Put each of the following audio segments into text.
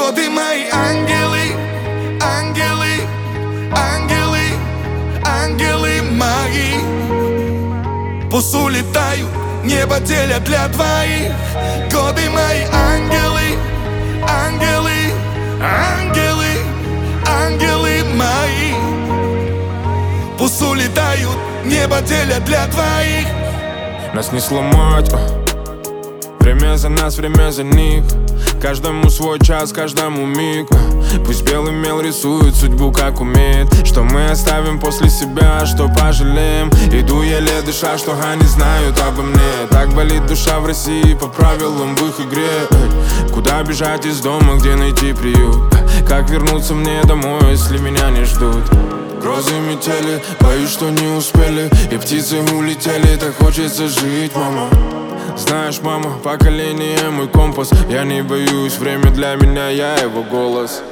Годы мои ангелы, ангелы, ангелы, ангелы мои. Пусть улетают, небо делят для двоих. Годы мои ангелы, ангелы, ангелы, ангелы мои. Пусть улетают, небо делят для двоих. Нас не сломать, время за нас, время за них. Каждому свой час, каждому миг. Пусть белый мел рисует судьбу, как умеет. Что мы оставим после себя, что пожалеем. Иду еле дыша, что они знают обо мне. Так болит душа в России, по правилам в их игре. Куда бежать из дома, где найти приют? Как вернуться мне домой, если меня не ждут? Грозы метели, боюсь, что не успели. И птицы улетели, так хочется жить, мама. Знаешь, мама, поколение мой компас. Я не боюсь, время для меня, я его голос.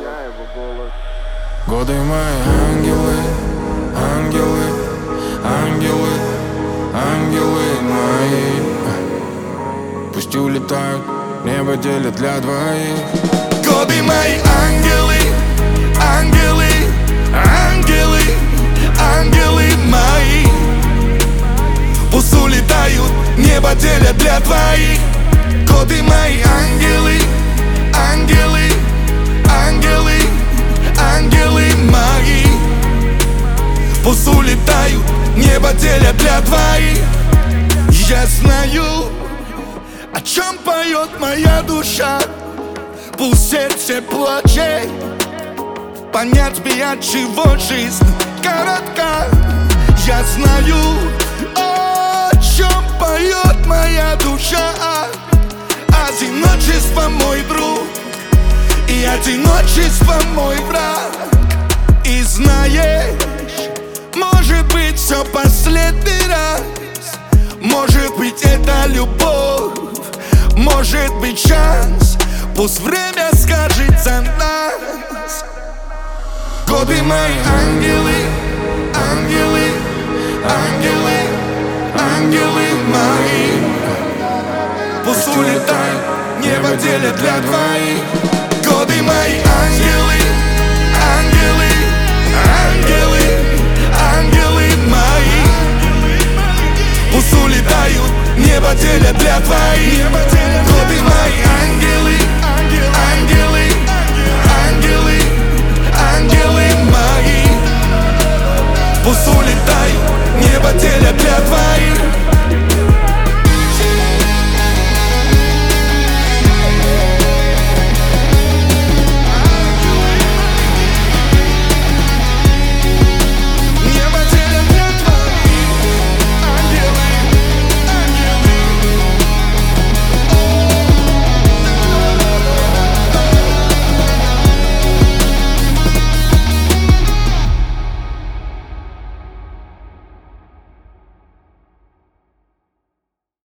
Годы мои ангелы, ангелы, ангелы, ангелы мои. Пусть улетают, небо делят для двоих. Годы мои ангелы, ангелы, ангелы, ангелы мои. Пусть улетают, небо делят для двоих. Годы мои ангелы, ангелы, ангелы, ангелы мои. Пусть улетают, небо делят для двоих. Я знаю, о чем поет моя душа. Пусть сердце плачет, понять бы, от чего жизнь коротка. Я знаю, о чем поет моя душа. Одиночество мой друг, и одиночество мой враг. И знаешь, может быть, все последний раз. Может быть, это любовь, может быть, шанс. Пусть время скажет за нас. Годы мои ангелы, ангелы, ангелы, ангелы мои. Пусть улетают, небо делят для двоих. Годы мои ангелы, ангелы, ангелы, ангелы мои. Пусть улетают, небо делят для двоих. Годы мои